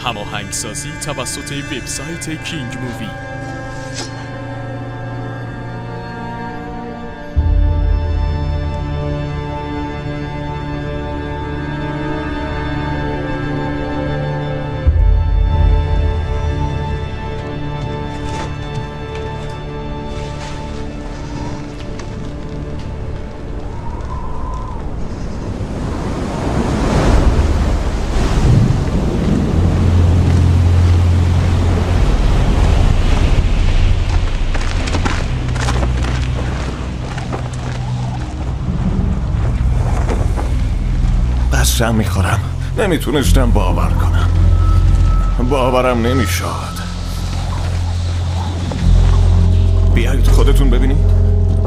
هماهنگسازی توسط وبسایت کینگ مووی. قسم میخورم نمیتونستم باور کنم. باورم نمیشد. بیایید خودتون ببینید.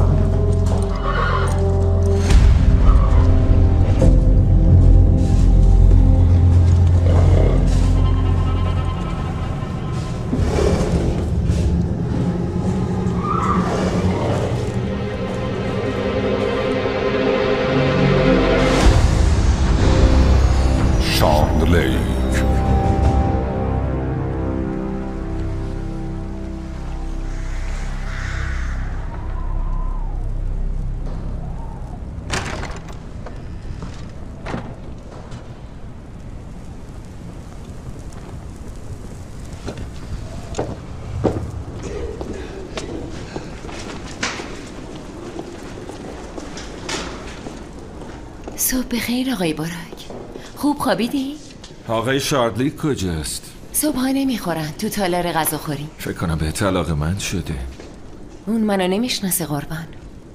صبح بخیر آقای براک. خوب خوابیدی؟ آقای شاردلیک کجاست؟ صبحها نمیخورن تو تالار غذاخوری. فکر کنم به طلاق من شده. اون منو نمیشناسه قربان.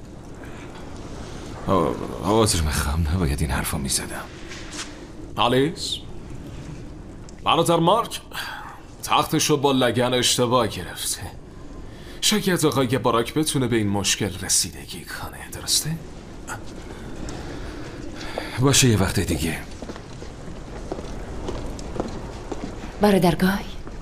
عذر میخوام، نباید این حرفا میزدم. آلیس، برادر مارک تختشو با لگن اشتباه گرفته. شاید آقای براک بتونه به این مشکل رسیدگی کنه، درسته؟ باشه یه وقت دیگه. برادر گای،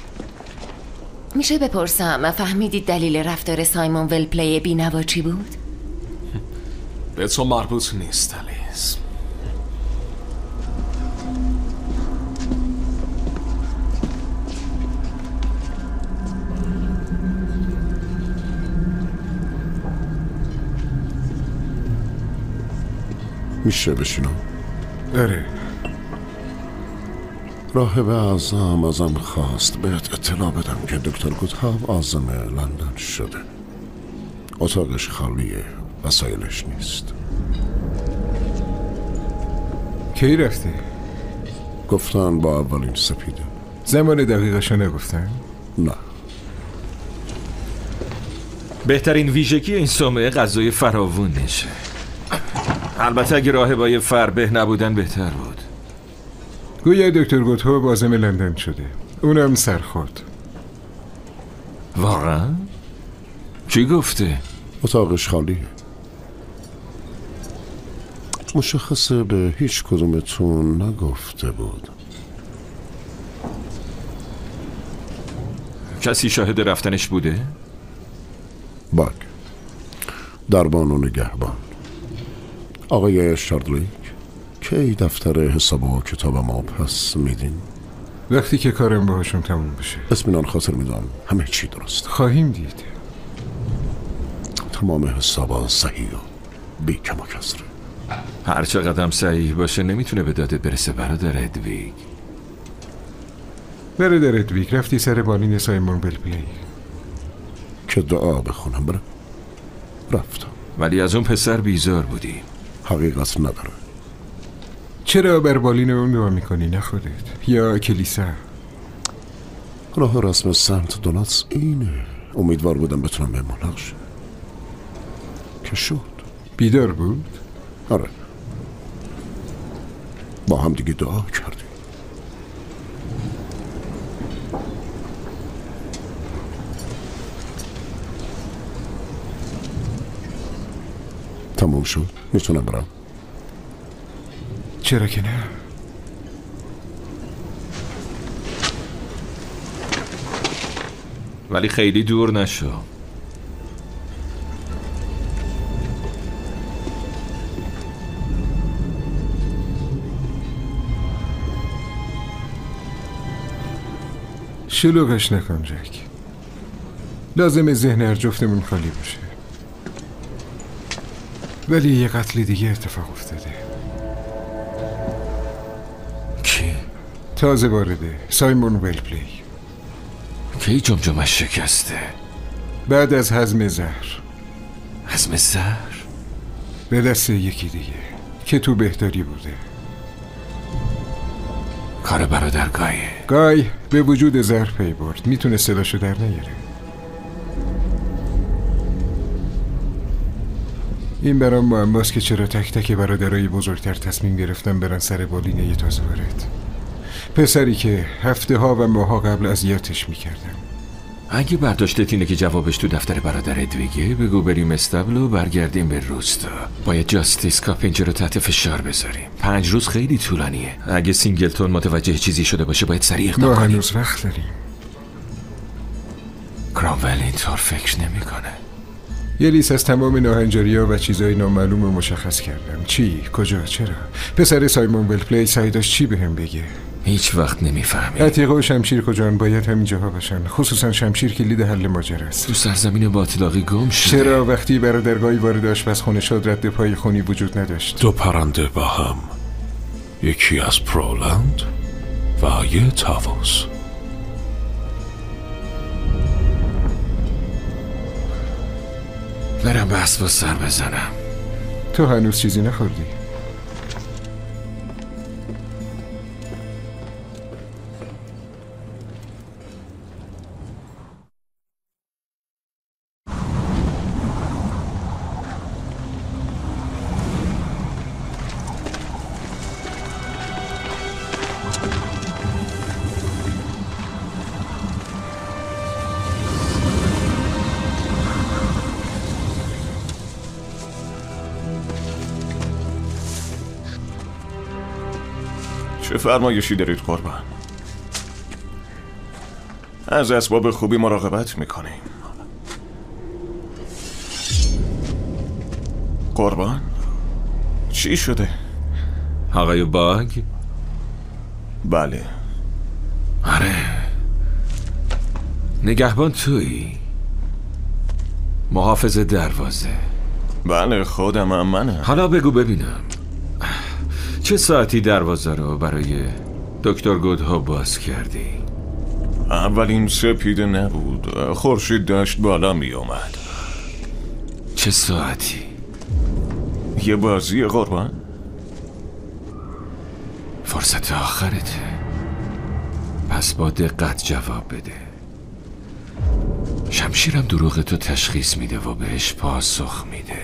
میشه بپرسم فهمیدید دلیل رفتار سایمون ولپلی بی‌نوا چی بود؟ به تو مربوط نیست آلیس. میشه بشینم؟ آره. راهب اعظم ازم خواست بهت اطلاع بدم که دکتر گودهاب عازم لندن شده. اتاقش خالیه، وسایلش نیست. کی رفتی؟ گفتن با اولین سپیده. زمان دقیقشو نگفتن؟ نه. بهترین ویژگی این صومعه غذای فراوونشه. البته اگه راهبای فربه نبودن بهتر بود. گویا دکتر گودهاب عازم لندن شده، اونم سرخورد. واقعا؟ کی گفته؟ اتاقش خالیه. مشخصه به هیچ کدومتون نگفته بود. کسی شاهد رفتنش بوده؟ بله، دربان و نگهبان. آقای شاردلیک، کی دفتر حساب و کتاب ما پس میدین؟ وقتی که کارم باهاشون تموم بشه. اطمینان خاطر میدم همه چی درست خواهیم دید. تمام حسابا صحیح و بی کم و کسره. هر چقدر صحیح باشه نمیتونه به دادت برسه برادر ادویگ. برادر ادویگ، رفتی سر بالین سایمون ولپلی که دعا بخونم؟ بره رفتم. ولی از اون پسر بیزار بودی. حقیقت نداره. چرا بر بالین اون دعا میکنی، نه خودت یا کلیسا؟ راه رسم سنت دوناتس اینه. امیدوار بودم بتونم به ملحق شم که شد. بیدار بود؟ آره، با هم دیگه دعا کردیم. تموم شد، میتونم برم؟ چرا که نه. ولی خیلی دور نشو. شلوغش نکن جک. لازمه ذهن هر جفتمون خالی باشه. ولی یه قتل دیگه اتفاق افتاده. کی؟ تازه وارده. سایمون ولپلی. کی جمجمش شکسته؟ بعد از هضم زهر. هضم زهر؟ به دست یکی دیگه که تو بهداری بوده. کار برادر گایه. گای به وجود زهر پی برد. میتونه صداشو در نیاره. این برام معماست که چرا تک تک برادرای بزرگتر تصمیم گرفتن برن سر بالینه یه تازه وارد. پسری که هفته ها و ماها قبل اذیتش میکردم. اگه برداشتت اینه که جوابش تو دفتر برادرت بگه، بگو بریم استبل و برگردیم به روستا. باید جاستیس کاپینجر رو تحت فشار بذاریم. 5 روز خیلی طولانیه. اگه سینگلتون متوجه چیزی شده باشه باید سریع اقدام ما کنیم. هنوز وقت داریم. کرامول اینطور فکر نمیکنه. یه لیست از تمام ناهنجاری‌ها و چیزای نامعلوم رو مشخص کردم. چی؟ کجا؟ چرا؟ پسر سایمون ولپلی سعی داشت چی بهم بگه؟ هیچ وقت نمیفهمی. عتیقه و شمشیر کجان؟ باید همین جاها باشن. خصوصا شمشیر کلید حل ماجرا است. تو سرزمین باطلاقی گم شده. چرا وقتی برادرگاهی وارد آشپزخونه شد رد پای خونی وجود نداشت؟ 2 پرنده با هم، یکی از پرولند و یه تاووس. برم به اسبا سر بزنم. تو هنوز چیزی نخوردی؟ چه فرمایشی دارید قربان؟ از اسباب خوبی مراقبت میکنیم. قربان؟ چی شده؟ آقای باگ؟ بله. آره. نگهبان تویی؟ محافظ دروازه؟ بله خودم منم. حالا بگو ببینم چه ساعتی دروازه رو برای دکتر گودها باز کردی؟ اولین سپیده نبود. خورشید داشت بالا می اومد. چه ساعتی؟ یه بازی قربان؟ فرصت آخرته. پس با دقت جواب بده. شمشیرم دروغ تو تشخیص میده و بهش پاسخ میده.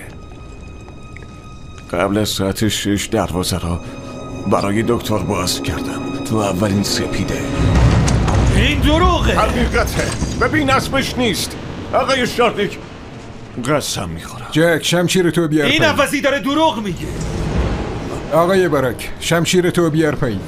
قبل از ساعت 6 دروازه را برای دکتر باز کردم. تو اولین سپیده. این دروغه. حقیقته. ببین اسمش نیست. آقای شاردیک قسم میخورم. جک شمشیر تو بیار این پایین. عوضی داره دروغ میگه. آقای باراک شمشیر تو بیار پایین.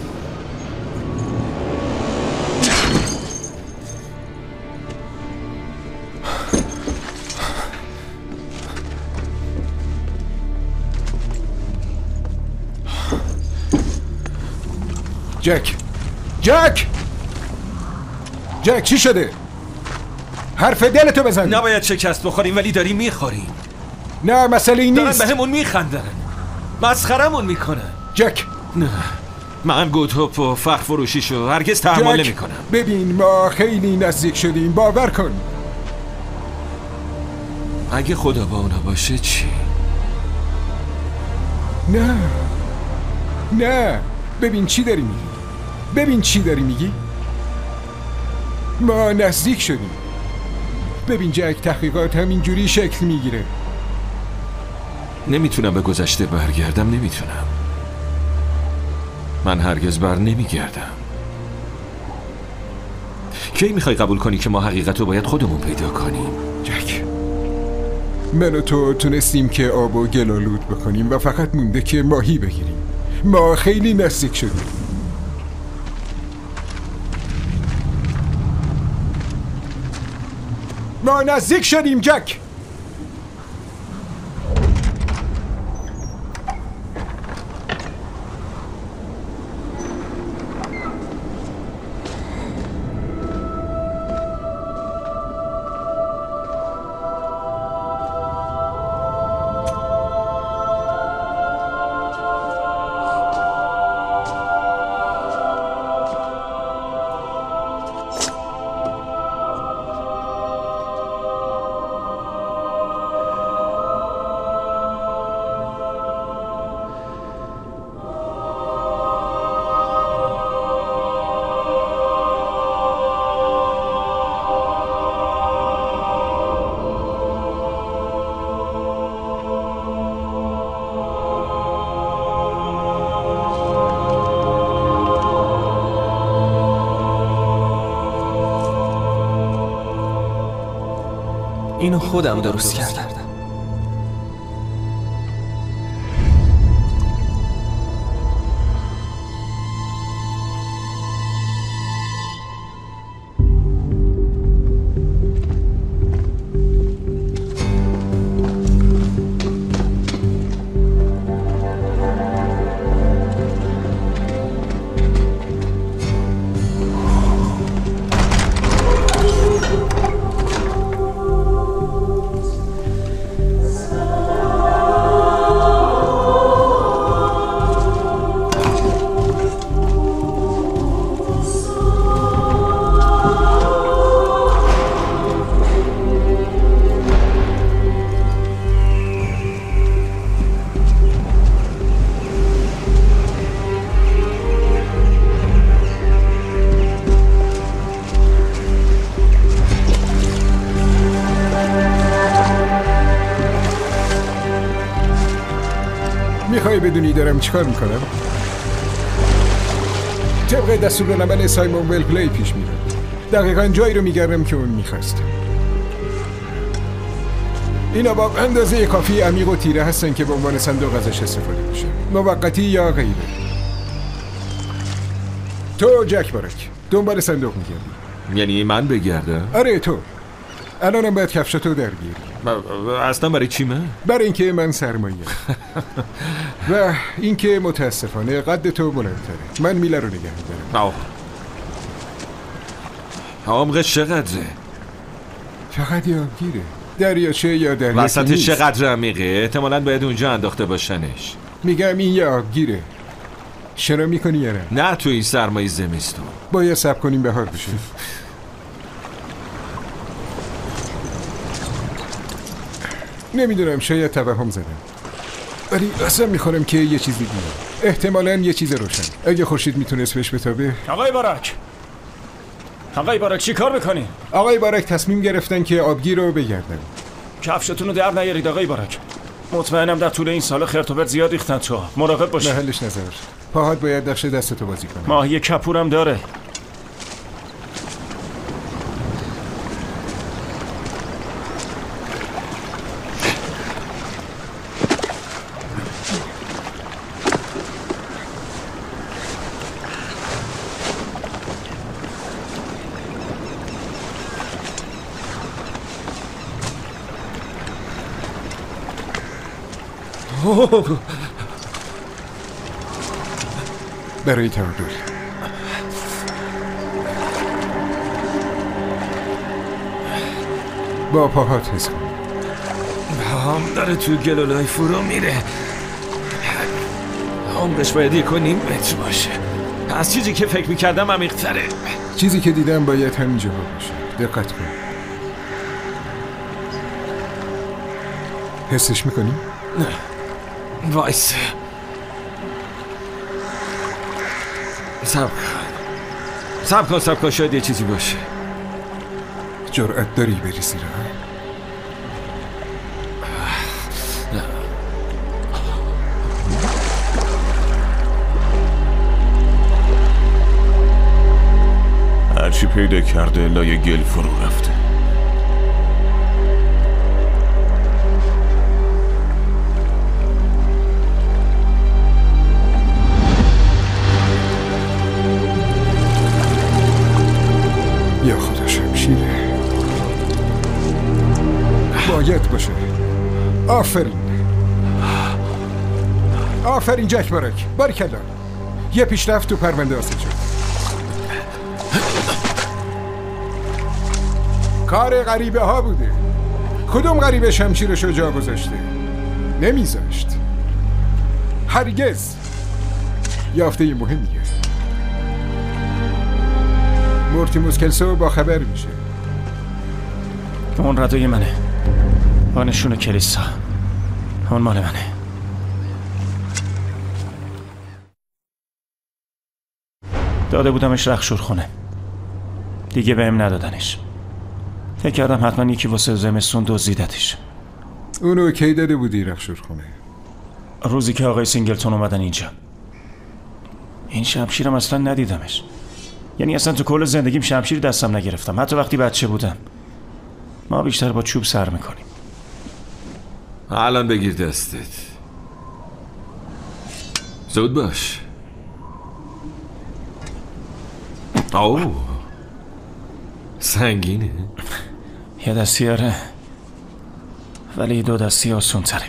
جک جک جک چی شده؟ حرف دلتو بزن. نباید شکست بخوریم ولی داریم میخوریم. نه مسئله این دارن نیست. به همون میخندن. مسخرمون میکنن. جک نه من گودهوپ و فخ فروشیشو هرگز تحمل نمی کنم. ببین ما خیلی نزدیک شدیم باور کن. اگه خدا با اونا باشه چی؟ نه نه ببین چی داری میگی. ببین چی داری میگی. ما نزدیک شدیم. ببین جک تحقیقات همینجوری شکل میگیره. نمیتونم به گذشته برگردم. نمیتونم. من هرگز بر نمیگردم. کی میخوای قبول کنی که ما حقیقت رو باید خودمون پیدا کنیم؟ جک من و تو تونستیم که آب و گلالود بکنیم و فقط مونده که ماهی بگیریم. ما خیلی نزدیک شدیم. ما نزدیک شدیم جک. اینو خودم درست کردم. میخوای بدونی دارم چیکار میکنم؟ طبق دستورالعمل سایمون ول پلی پیش میرم. دقیقاً جایی رو میگردم که اون میخواست. اینا با اندازه کافی عمیق و تیره هستن که به عنوان صندوق ازش استفاده میشه. موقتی یا غیره. تو جک بارک دنبال صندوق میگردی. یعنی من بگردم؟ آره تو. الانم باید کفشاتو درگیری. اصلا برای چی من؟ برای اینکه من سرمایه و اینکه متاسفانه قد تو بلندتره. من میله رو نگه میدارم. عمقش چقدره؟ فقط یابگیره. دریاچه یا دریاچه وسطش نیست. چقدر عمیقه؟ احتمالاً باید اونجا انداخته باشنش. میگم این یه آبگیره. شنا میکنی یا نه؟ نه تو این سرمایه زمستون. باید صبر کنیم بهار بشه. نمیدونم، شاید توهم زدم، ولی اصلا میخورم که یه چیزی دیدم. احتمالاً یه چیز روشن. اگه خورشید میتونست بهش بتابه. آقای بارک چی کار میکنی؟ آقای بارک تصمیم گرفتن که آبگیر رو بگردن. کفشتون رو در نیارید آقای بارک. مطمئنم در طول این سال خرت و پرت زیاد ریختن تو. مراقب باش. محلش نظر. پاهات باید نقش دستتو بازی کنه. ماهی کپورم داره. برای تعادل. با پاهات حس کن. هم داره تو گلولای فرو میره. عمقش باید 1.5 متر باشه. از چیزی که فکر میکردم عمیق‌تره. چیزی که دیدم باید همینجا باشه. دقت کن. حسش میکنی؟ نه. وایس. صبر کن شاید یه چیزی باشه. جرأت داری بری زیر ها؟ هرچی پیدا کرده لای گل فرو رفته. یا خدا شمشیره. باید باشه. آفرین جک بارک. باریکلا. یه پیشرفت تو پرونده حاصل شد. کار غریبه ها بوده. کدوم غریبه شمشیرشو جا گذاشته؟ نمیذاشت. هرگز. یافته مهمیه. مورتیموس کلسو با خبر میشه. اون ردای منه. با نشون کلیسا. اون مال منه. داده بودمش رخشور خونه. دیگه بهم ندادنش. فکر کردم حتما یکی واسه زمستون دزدیدتش. اونو کی داده بودی رخشور خونه؟ روزی که آقای سینگلتون اومدن اینجا. این شمشیرم اصلا ندیدمش. یعنی اصلا تو کل زندگیم شمشیر دستم نگرفتم، حتی وقتی بچه بودم. ما بیشتر با چوب سر میکنیم. الان بگیر دستت. زود باش. اوه سنگینه. یه دستی آره، ولی 2 دستی آسون تره.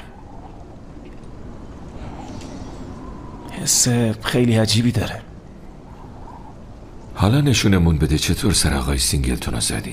حس خیلی عجیبی داره. حالا نشونمون بده چطور سر آقای سینگلتون رو زدی.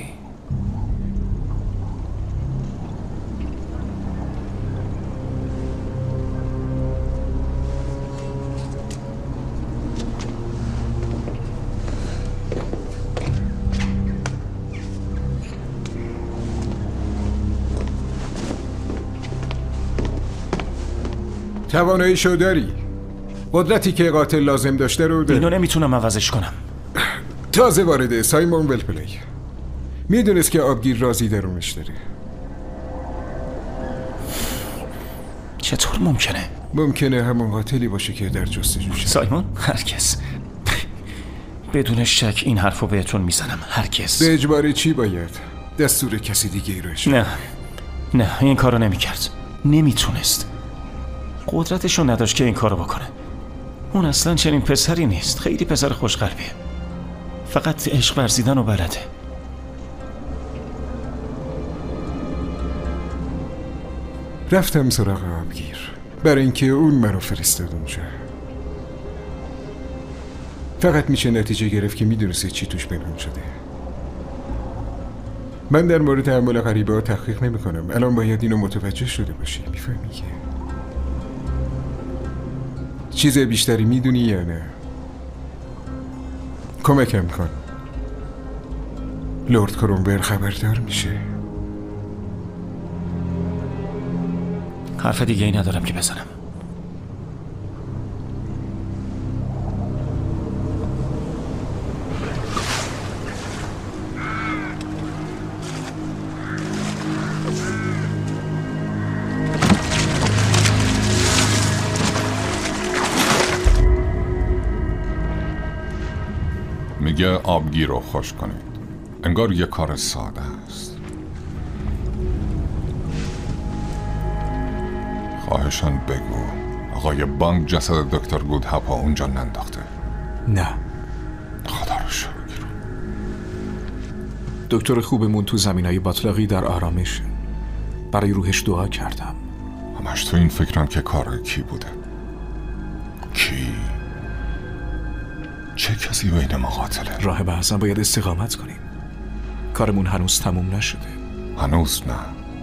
تواناییشو داری. قدرتی که قاتل لازم داشته رو داری. اینو نمیتونم عوضش کنم. تازه وارده سایمون ول پلی میدونست که آبگیر رازی درونش داره. چطور ممکنه؟ ممکنه همون قاتلی باشه که در جستجوشه. سایمون؟ هرگز. بدون شک این حرفو بهتون میزنم. هرگز. به اجبار چی باید؟ دستور کسی دیگه ای رو اجرا؟ نه این کارو نمیکرد. نمیتونست. قدرتشو نداشت که این کارو بکنه. اون اصلا چنین پسری نیست. خیلی پسر خوشقلبیه. فقط عشق ورزیدن و بلده. رفتم سراغ آبگیر برای اینکه اون منو فرستاد اونجا. فقط میشه نتیجه گرفت که میدونسته چی توش پنهان شده. من در مورد اعمال غریبه ها تحقیق نمی کنم. الان باید اینو متوجه شده باشی. میفهمی که چیز بیشتری میدونی یا نه؟ کمکم کن. لورد کرومبر خبردار میشه. حرف دیگه ای ندارم که بزنم. میگه آبگیر رو خوش کنید. انگار یه کار ساده است. خواهشان بگو آقای بانک جسد دکتر گودهاپا اونجا ننداخته؟ نه. خدا رو شکر. دکتر خوبمون تو زمینای باطلاقی در آرامش. برای روحش دعا کردم. همش تو این فکرم که کار کی بوده. کی؟ چه کسی بین ما قاتله؟ راهب اعظم باید استقامت کنیم. کارمون هنوز تموم نشده. هنوز نه.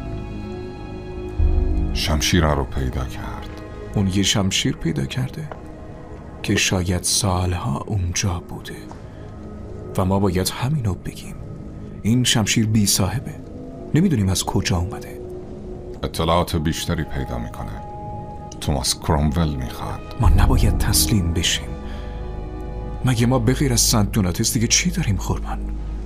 شمشیر رو پیدا کرد. اون یه شمشیر پیدا کرده که شاید سالها اونجا بوده و ما باید همینو بگیم. این شمشیر بی صاحبه. نمیدونیم از کجا اومده. اطلاعات بیشتری پیدا میکنه. توماس کرومول میخواد. ما نباید تسلیم بشیم. مگه ما بغیر از سنت دوناتس دیگه چی داریم قربان؟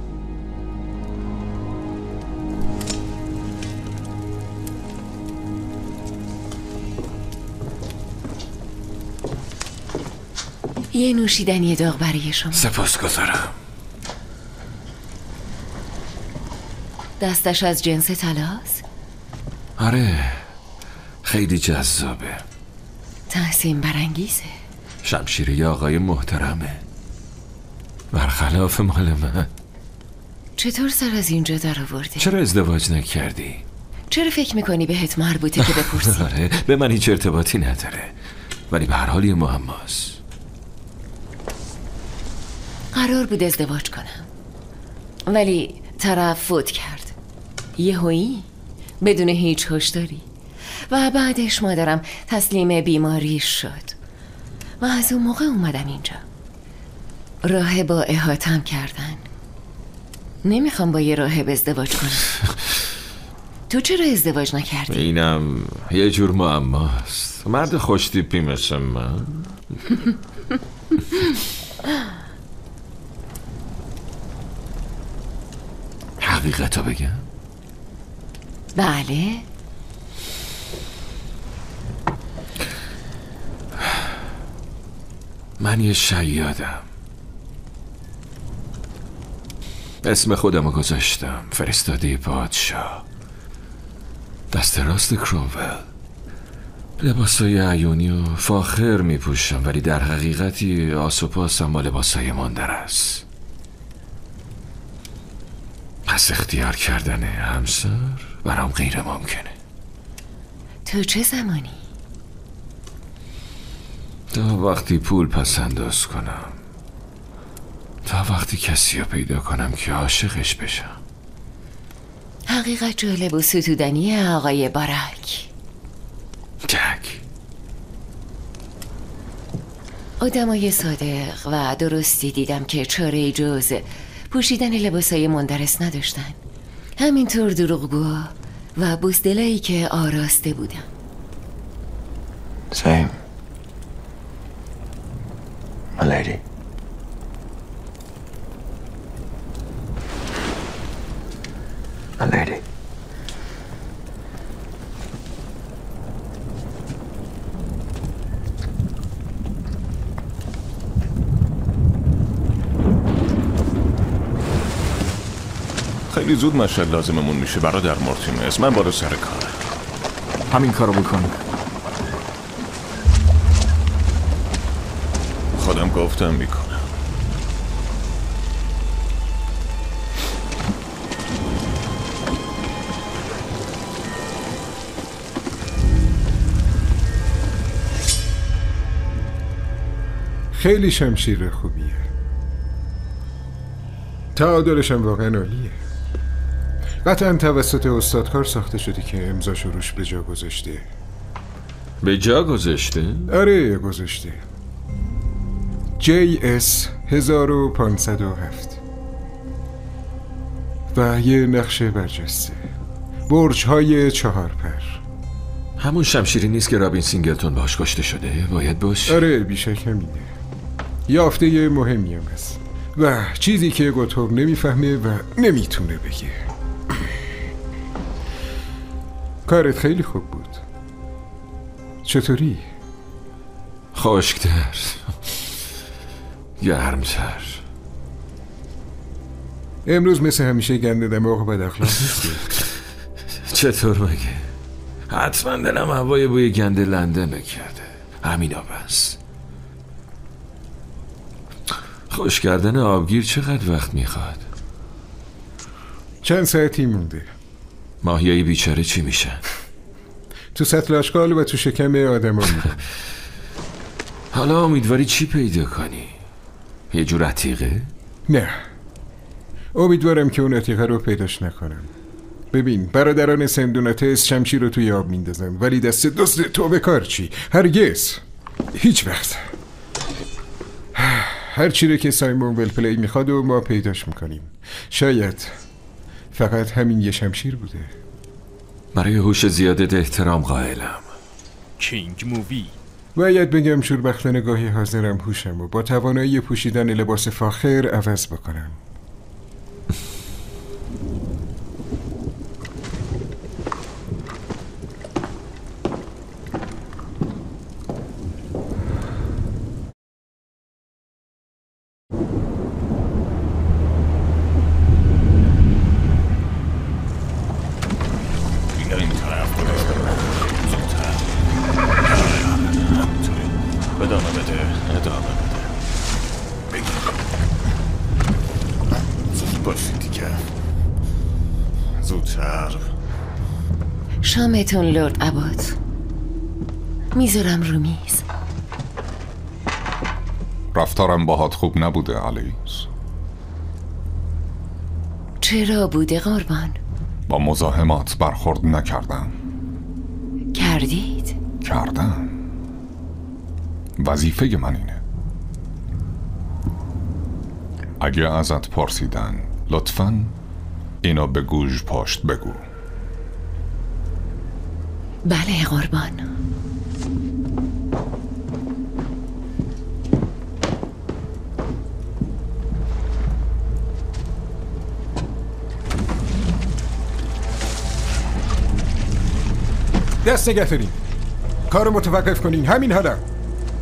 یه نوشیدنی داغ برای شما. سپاسگزارم. دستش از جنس طلاست؟ آره خیلی جذابه. تحسین برانگیزه. شمشیر یه آقای محترمه برخلاف مال من. چطور سر از اینجا در آوردی؟ چرا ازدواج نکردی؟ چرا فکر میکنی بهت مربوطه که بپرسی؟ آره به من هیچ ارتباطی نداره ولی به هر حال یه معماست. قرار بود ازدواج کنم ولی طرف فوت کرد یهویی بدون هیچ هشداری و بعدش مادرم تسلیم بیماری شد و از اون موقع اومدم اینجا. راهب با احاطه‌ام کردن. نمیخوام با یه راهب ازدواج کنم. تو چرا ازدواج نکردی؟ اینم یه جور معماست. مرد خوشتیپی مثل من. حقیقتو بگم؟ بله. من یه شیادم. اسم خودمو گذاشتم، فرستاده پادشاه، دست راست کرومول. لباسای عیونی و فاخر می پوشم، ولی در حقیقتی آس و پاسم با لباسای ماندر است. پس اختیار کردن همسر برام غیر ممکنه. تو چه زمانی؟ تا وقتی پول پس انداز کنم، تا وقتی کسی رو پیدا کنم که عاشقش بشم. حقیقت جالب و ستودنی آقای بارک. جک، آدمای صادق و درستی دیدم که چاره جز پوشیدن لباسای مندرس نداشتن. همینطور دروغگو و بزدلایی که آراسته بودن. Same. My lady. My lady. خیلی زود مشهد لازممون میشه برادر مارتینز. من بالا سر کارم. همین کارو بکن. خودم گفتم میکنم. خیلی شمشیر خوبیه. تعادلش هم واقعا عالیه. قطعا توسط استادکار ساخته شده که امضاشو روش به جا گذاشته. به جا گذاشته؟ آره گذاشته. JS 1507 و یه نقشه برجسته، برج‌های 4 پر. همون شمشیری نیست که رابین سینگلتون باش کشته شده؟ باید باشه. آره بیشک همینه. یافته مهمی هم هست و چیزی که گوتوب نمیفهمه و نمیتونه بگه. کارت خیلی خوب بود. چطوری؟ خشک‌تر، گرمتر. امروز مثل همیشه گنده دماغ و بد اخلاق نیستی. چطور مگه؟ حتما دلم هوای بوی گنده لندن کرده. همینا بس. خوش کردن آبگیر چقدر وقت میخواد؟ چند ساعتی مونده. ماهیای بیچاره چی میشن؟ تو سطل آشغال و تو شکم آدم ها میرن. حالا امیدواری چی پیدا کنی؟ یه جور عتیقه؟ نه، امیدوارم که اون عتیقه رو پیداش نکنم. ببین برادران سندوناتس شمشیر رو توی آب میندازن، ولی دست دزد تو به کار چی؟ هرگز، هیچ وقت. هر چی رو که سایمون ولپلی میخواد و ما پیداش میکنیم. شاید فقط همین یه شمشیر بوده. برای هوش زیادت احترام قائلم. کینگ مووی. باید بگم شوربختانه گاهی حاضرم هوشم و با توانایی پوشیدن لباس فاخر عوض بکنم. شامتون لرد عباد. میذارم رو میز. رفتارم باهات خوب نبوده آلیس. چرا بوده قربان؟ با مزاحمات برخورد نکردم. کردید؟ کردم. وظیفه من اینه. اگه ازت پرسیدن لطفاً اینو به گوش پشت بگو. بله قربان. دست نگه دارین. کارو متوقف کنین. همین حالا.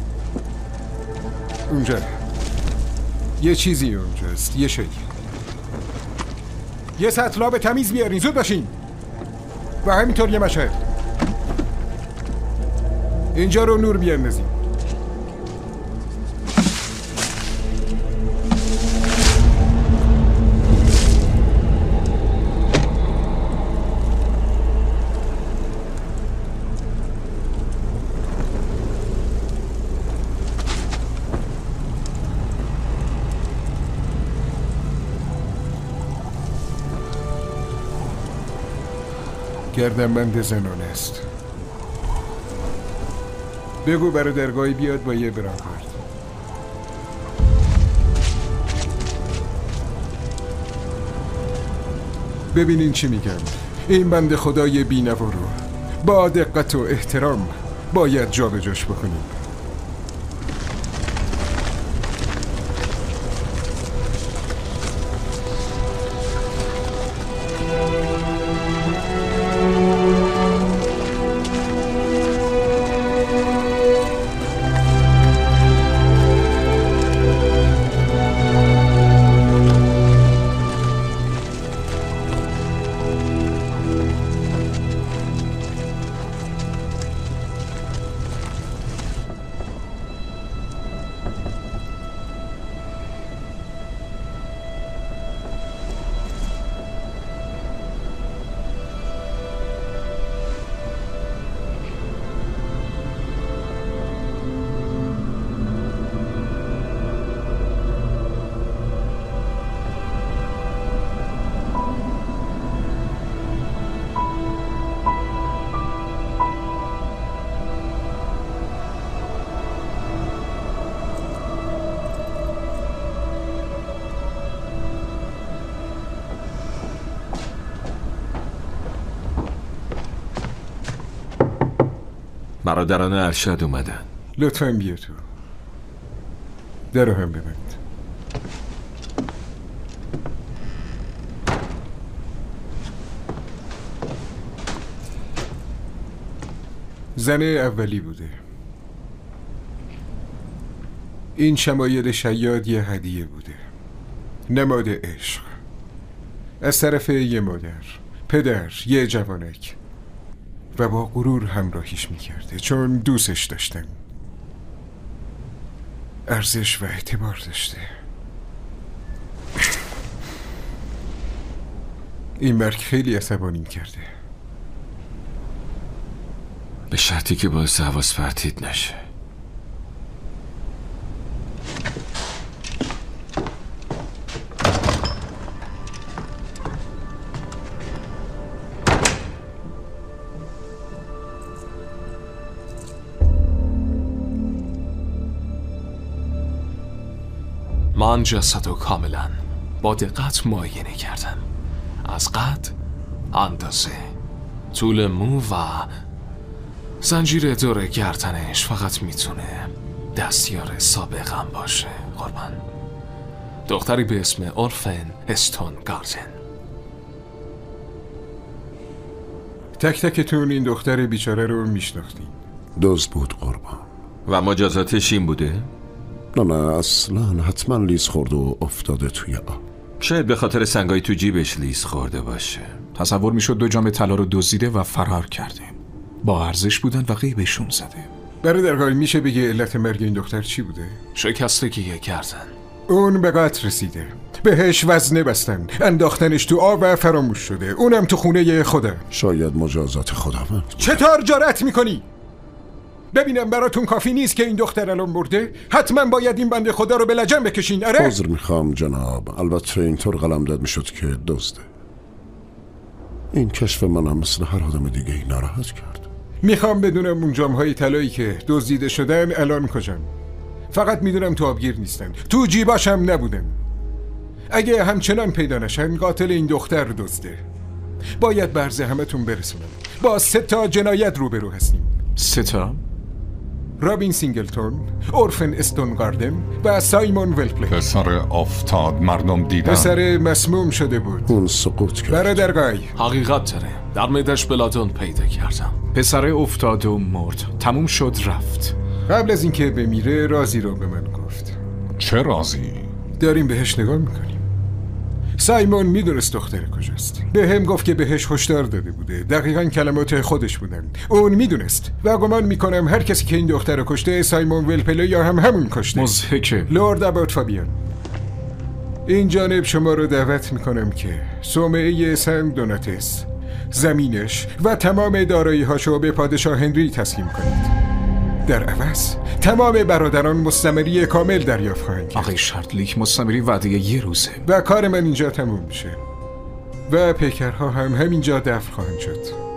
اونجا یه چیزی اونجاست. یه شی. یه سطل آب تمیز بیارین، زود باشین. و همینطور یه مشهد. اینجا رو نور بیاندازین. گردنبند زنانه است. بگو برادرگاهی بیاد با یه برانکارد. ببینین چی میگم. این بنده خدای بی‌نوا رو با دقت و احترام باید جابجاش بکنیم. برادران ارشد اومدن. لطفاً بیا تو. درو هم ببند. زنه اولی بوده. این شمایل شیاد یه هدیه بوده. نماد عشق از طرف یه مادر، پدر، یه جوانک و با غرور همراهیش میکرده چون دوستش داشتن. ارزش و اعتبار داشته. این مرگ خیلی عصبانیم کرده. به شرطی که باعث حواس پرتید نشه. من جسد رو کاملا با دقت معاینه کردم. از قد، اندازه، طول مو و زنجیر دور گردنش فقط میتونه دستیار سابقم باشه. قربان، دختری به اسم اورفن استون گاردن. تک تکتون این دختر بیچاره رو میشناختین؟ دزد بود قربان. و مجازاتش این بوده؟ نه اصلا، حتما لیز خورد و افتاده توی آب. شاید به خاطر سنگای تو جیبش لیز خورده باشه. تصور میشد 2 جام طلا رو دزدیده و فرار کرده. با ارزش بودن و غیبشون زده. برادرگاه میشه بگه علت مرگ این دختر چی بوده؟ شکستگی گردن. اون به قتل رسیده. بهش وزنه بستن، انداختنش تو آب و فراموش شده. اونم تو خونه خودم. شاید مجازات خداوند. چطور جرأت میکنی؟ ببینم براتون کافی نیست که این دختر الان مرده؟ حتما باید این بنده خدا رو به لجن بکشین. آره؟ عذر میخوام جناب، البته اینطور قلمداد میشد که دزده. این کشف منم مثل هر آدم دیگه ای ناراحت کرد. میخوام بدونم اون جامهای طلایی که دزدیده شدن الان کجان. فقط میدونم تو آبگیر نیستن، تو جیباشم نبودن. اگه همچنان پیدا نشن قاتل این دختر دزده. باید برز همتون برسونم. با 3 جنایت روبرو هستیم. 3؟ رابین سینگلتون، اورفن استون گاردن و سایمون ولپلی. پسر افتاد مردم دیدن. پسر مسموم شده بود. اون سقوط کرد. برادرگاه حقیقت داره، در معدش بلادون پیدا کردم. پسر افتاد و مرد، تموم شد رفت. قبل از اینکه بمیره رازی رو به من گفت. چه رازی؟ داریم بهش نگاه میکنیم. سایمون میدونست دختر کجاست. به هم گفت که بهش هشدار داده بوده. دقیقاً کلمات خودش بودن. اون میدونست و گمان میکنم هر کسی که این دختر رو کشته سایمون ولپلو یا همون کشته. مضحکه. لورد ابات فابیان، این جانب شما رو دعوت میکنم که صومعه سن دوناتس، زمینش و تمام دارایی‌هاشو به پادشاه هنری تسلیم کنید. در عوض تمام برادران مستمری کامل دریافت خواهند کرد. آقای شارتلیک، مستمری وعده یه روزه و کار من اینجا تموم میشه و پیکرها هم همینجا دفن خواهند شد.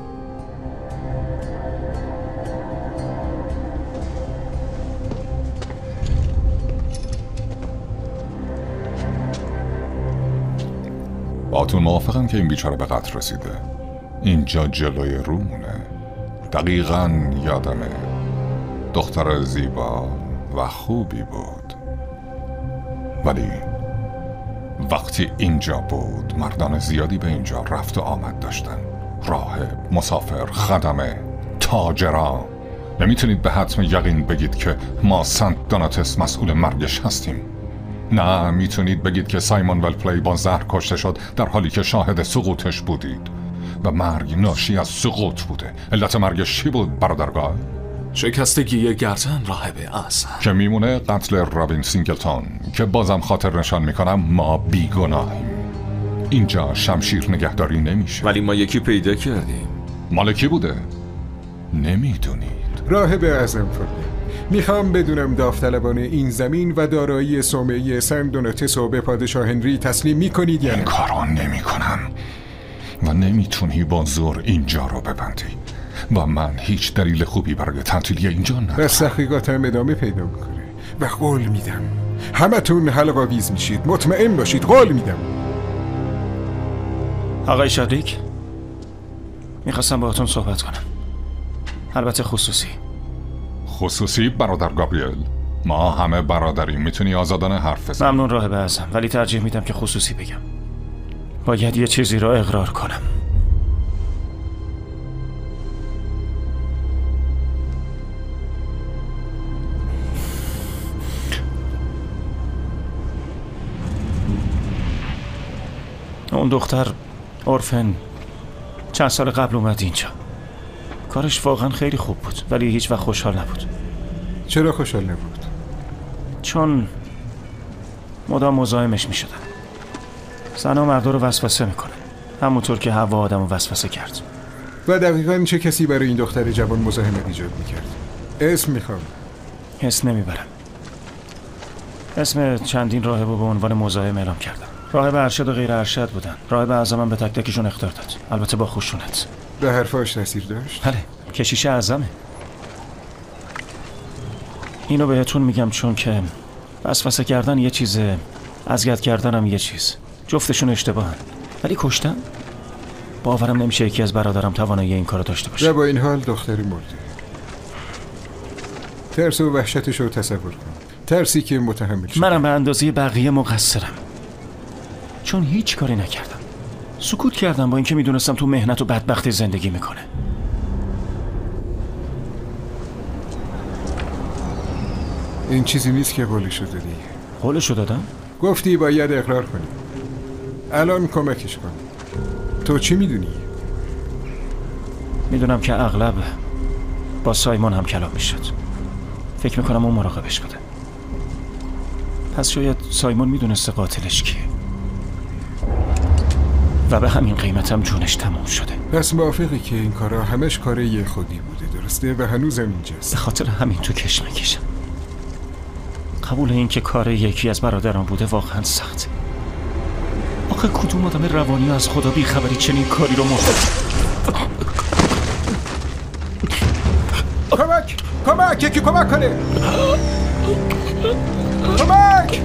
باتون موافقم که این بیچاره به قتل رسیده. اینجا جلوی رومونه. دقیقاً یادمه دختر زیبا و خوبی بود، ولی وقتی اینجا بود مردان زیادی به اینجا رفت و آمد داشتن. راهب، مسافر، خدمه، تاجران. نمیتونید به حتم یقین بگید که ما سنت دوناتس مسئول مرگش هستیم. نه، میتونید بگید که سایمون ولپلی با زهر کشته شد در حالی که شاهد سقوطش بودید و مرگ ناشی از سقوط بوده. علت مرگش چی بود برادرگاه؟ شکستگی گردن راهب اعظم. که میمونه قتل رابین سینگلتون که بازم خاطر نشان میکنم ما بیگناهیم. اینجا شمشیر نگهداری نمیشه. ولی ما یکی پیدا کردیم. مال کی بوده؟ نمیدونید. راهب اعظم فابیان، میخوام بدونم داوطلبان این زمین و دارایی صومعه سن دوناتس رو به پادشاه هنری تسلیم میکنید یا نه؟ این کارو نمیکنم و نمیتونی با زور اینجا رو ببندی و من هیچ دلیل خوبی برای تعطیلی اینجا ندارم. بس تحقیقاتم ادامه پیدا میکنه و قول میدم همتون حلقه آویز میشید. مطمئن باشید، قول میدم. آقای شادریک، میخواستم باهاتون صحبت کنم، البته خصوصی. خصوصی برادر گابریل؟ ما همه برادریم، میتونی آزادانه حرف بزنی. ممنون راهب اعظم، ولی ترجیح میدم که خصوصی بگم. باید یه چیزی را اقرار کنم. اون دختر اورفن چند سال قبل اومد اینجا. کارش واقعا خیلی خوب بود، ولی هیچ وقت خوشحال نبود. چرا خوشحال نبود؟ چون مدام مزاحمش می شدن. زنها مردا رو وسوسه میکنه، همونطور که حوا آدم رو وسوسه کرد. و دقیقاً چه کسی برای این دختر جوان مزاحمت ایجاد میکرد؟ اسم میخوام. اسم نمیبرم. اسم چندین راهب رو به عنوان مزاحم اعلام کردم. راهب ارشد و غیر ارشد بودن. راهب اعظمم به تک تکشون اخطار داد، البته با خشونت. به حرفاش تاثیر داشت؟ بله، کشیش اعظمه. اینو بهتون میگم چون که وسوسه کردن یه چیزه، اذیت کردن هم یه چیز. جفتشون اشتباهن، ولی کشتن؟ باورم نمیشه یکی از برادرم توانایی این کارو داشته باشه. و با این حال دختری مرده. ترس و وحشتش رو تصور کن. ترسی که متحمل شد. منم به اندازه بقیه مقصرم، چون هیچ کاری نکردم. سکوت کردم با اینکه میدونستم تو مهنت و بدبختی زندگی میکنه. این چیزی نیست که قولشو دادی. قولشو دادم؟ گفتی باید اقرار کنی. الان کمکش کن. تو چی میدونی؟ میدونم که اغلب با سایمون هم کلام میشد. فکر میکنم اون مراقبش بوده. پس شاید سایمون میدونسته قاتلش کیه و به همین قیمت هم جونش تموم شده. پس موافقی که این کارا همش کار یه خودی بوده، درسته؟ و هنوزم اینجاست. به خاطر همین تو کش میکشم. قبول این که کار یکی از برادران بوده واقعا سخته. آخه کدوم آدم روانی از خدا بی خبری چنین کاری رو کمک! یکی کمک کنه! کمک!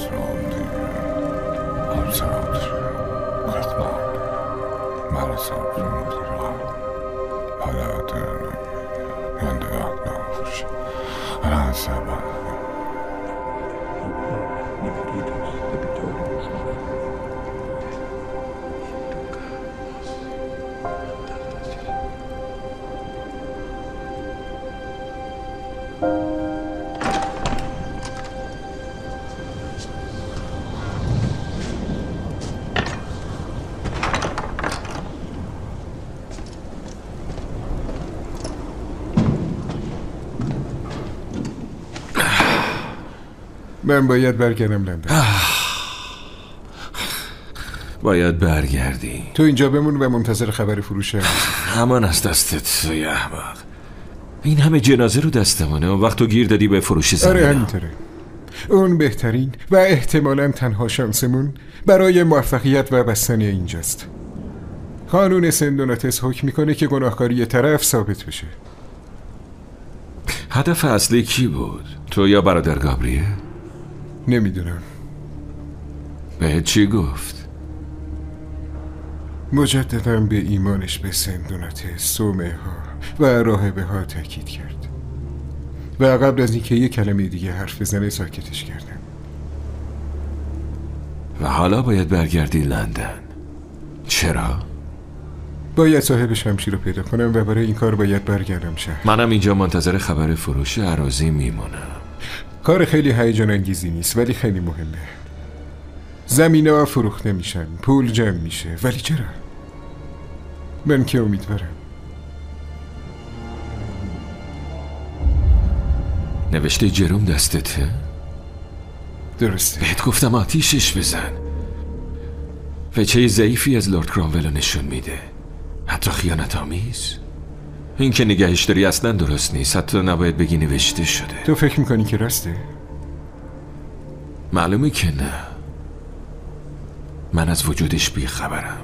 من باید برگردم لندن. باید برگردی. تو اینجا بمون و منتظر خبر فروشه. همان از دستت توی احمق. این همه جنازه رو دستمونه و وقت تو گیر دادی به فروش زمین. آره همینطوره. اون بهترین و احتمالاً تنها شانسمون برای موفقیت و بستن اینجاست. قانون سندوناتس حکم میکنه که گناهکاری طرف ثابت بشه. هدف اصلی کی بود؟ تو یا برادر گابریل؟ نمیدونم. به چی گفت؟ مجدداً به ایمانش به سندوناتس، صومعه ها و راهبه ها تاکید کرد و قبل از اینکه یک کلمه دیگه حرف بزنه ساکتش کردم. و حالا باید برگردی لندن. چرا؟ باید صاحب شمشیر رو پیدا کنم و برای این کار باید برگردم شهر. منم اینجا منتظر خبر فروش اراضی میمونم. کار خیلی هیجان انگیزی نیست ولی خیلی مهمه. زمینه ها فروخته میشن، پول جمع میشه، ولی چرا؟ من که امیدوارم. نوشته جروم دستته؟ درسته. بهت گفتم آتیشش بزن. وجه ضعیفی از لورد کرامول نشون میده. حتی خیانت آمیز. این که نگهش داری اصلا درست نیست. حتی نباید بگی نوشته شده. تو فکر میکنی که راسته؟ معلومه که نه. من از وجودش بیخبرم.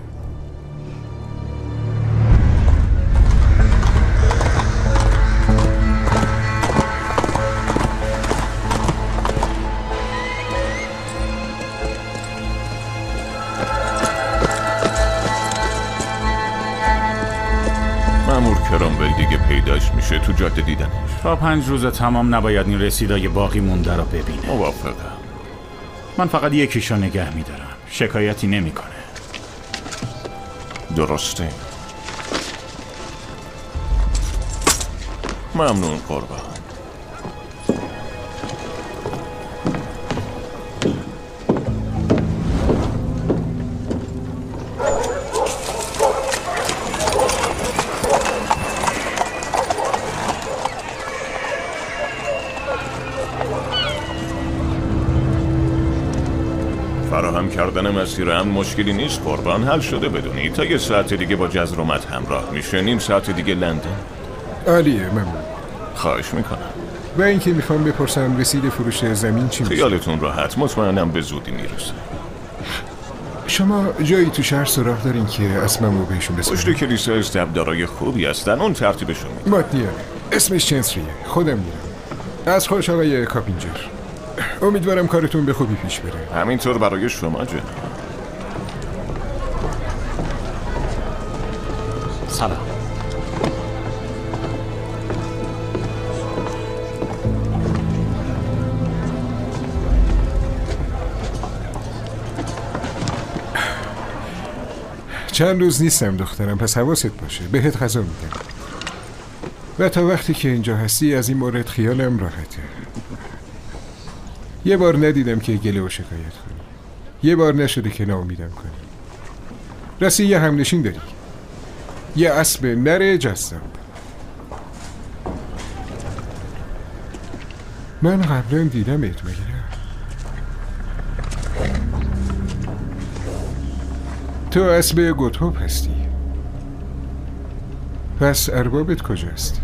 مأمور کرامول دیگه پیداش میشه تو جاده دیدنش. تا 5 روز تمام نباید این رسیدای باقی مونده رو ببینه. موافقم. من فقط یکیشو نگه میدارم. شکایتی نمیکنه. درسته. ممنون قربان. فراهم کردن مسیر امن مشکلی نیست قربان. حل شده بدونی. تا 1 ساعت دیگه با جزرومت همراه میشه. نیم ساعت دیگه لندن. عالیه، ممنون. خواهش میکنم. و اینکه میخوام بپرسم رسید فروش زمین چی میشه؟ خیالتون راحت. مطمئنم به زودی میرسه. شما جایی تو شهر سراغ دارین که اسممو بهشون بسپرم؟ پشت کلیسا استبدارای خوبی هستن. اون ترتیبشون میده. مادیانه. اسمش چنسریه. خودم میرم. از خوش آقای کاپینجر. امیدوارم کارتون به خوبی پیش بره. همینطور برای شما جناب. سلام. چند روز نیستم دخترم، پس حواست باشه. بهت غذا میدم. و تا وقتی که اینجا هستی از این مورد خیالم راحته. یه بار ندیدم که گله و شکایت کنی. یه بار نشده که ناامیدم کنی. راستی یه همنشین داری. یه اسب نر جذاب. من قبلا دیدم ات مگه نه؟ تو اسب گوتوب هستی. پس اربابت کجاست؟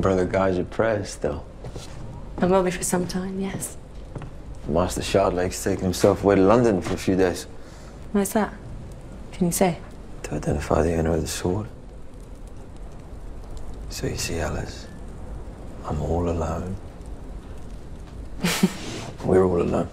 brother Guy's depressed, though. I will be for some time, yes. Master Shardlake's taking himself away to London for a few days. Why's that? Can you say? To identify the owner of the sword. So you see, Alice, I'm all alone. We're all alone.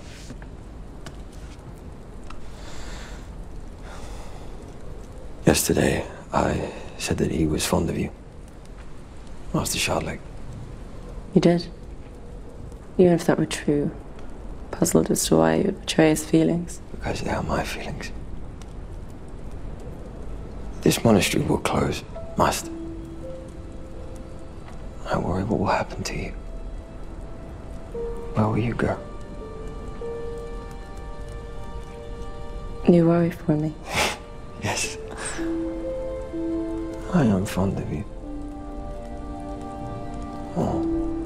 Yesterday, I said that he was fond of you. Master Shardlake. You did? Even if that were true, puzzled as to why you would betray his feelings. Because they are my feelings. This monastery will close. Must. I worry what will happen to you. Where will you go? You worry for me. Yes. I am fond of you. Oh.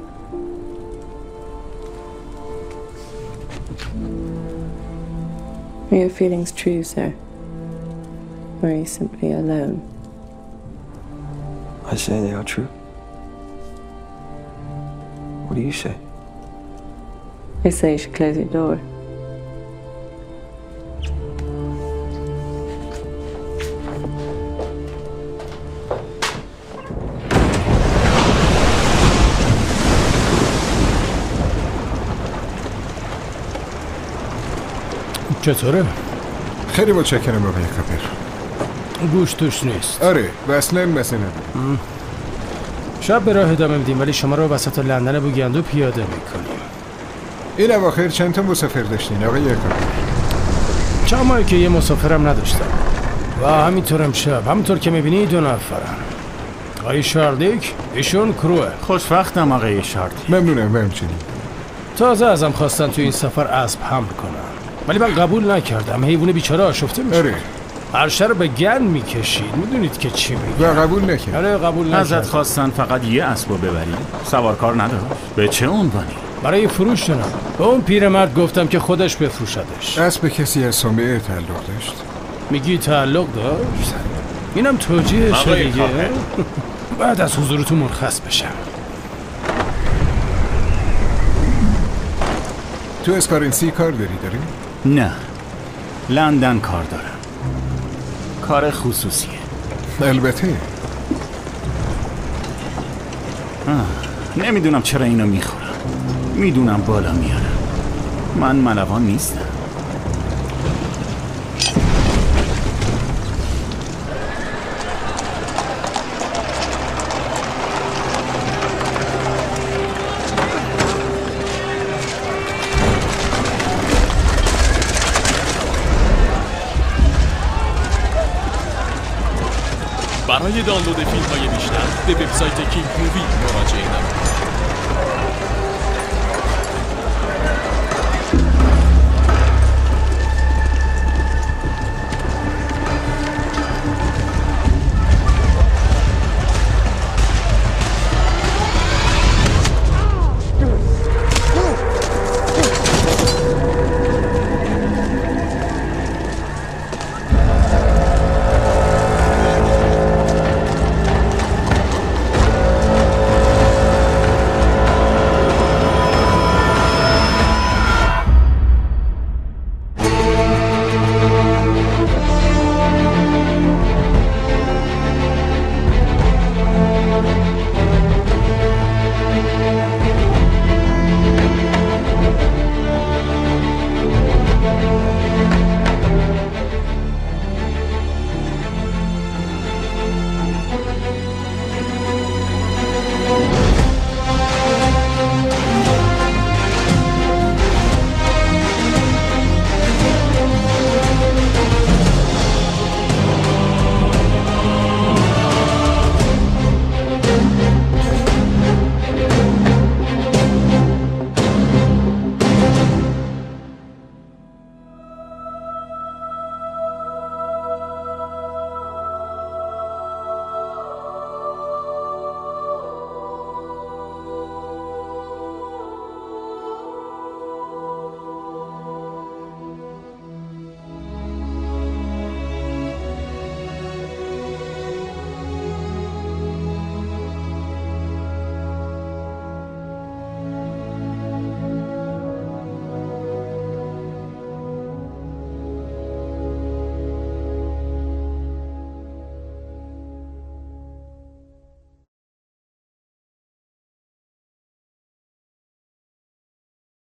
Are your feelings true, sir? Or are you simply alone? I say they are true. What do you say? I say you should close your door. چطوره؟ خیلی متشکرم آقای کاپر. گوش توش نیست. آره اصلا مسئله نداره. شب به راه ادامه میدیم ولی شما رو وسط لندن بوگندو پیاده میکنیم. این اواخر چند تا مسافر داشتین آقای کاپر؟ چند ماهی که یه مسافرم نداشتم و همینطور امشب همینطور که میبینی 2 نفرن. آقای شاردیک ایشون کروه. خوشوقتم آقای شاردیک. ممنونم. همچنین. تازه ازم خواستن تو این سفر اسب حمل کنم ولی من قبول نکردم. حیوان بیچاره آشفته میشه. آره. عرشه رو به گن میکشید. میدونید که چی میگه. و قبول نکرد. آره قبول نکرد. ازت خواستن فقط یه اسبو ببری؟ سوارکار نداشت. به چه عنوانی؟ برای فروش جناب. به اون پیرمرد گفتم که خودش بفروشدش. اسب کسی از سومه تعلق داشت؟ میگی تعلق داشت؟ اینم توجیهشه دیگه. بعد از حضورتون مرخص بشم. تو اسکارنسی کار داری؟ نه. لندن کار دارم. کار خصوصیه. البته. نمیدونم چرا اینو میخورم. میدونم بالا میارم. من ملوان نیستم. برای دانلود فیلم های بیشتر به وبسایت کینگ مووی مراجعه نمایید.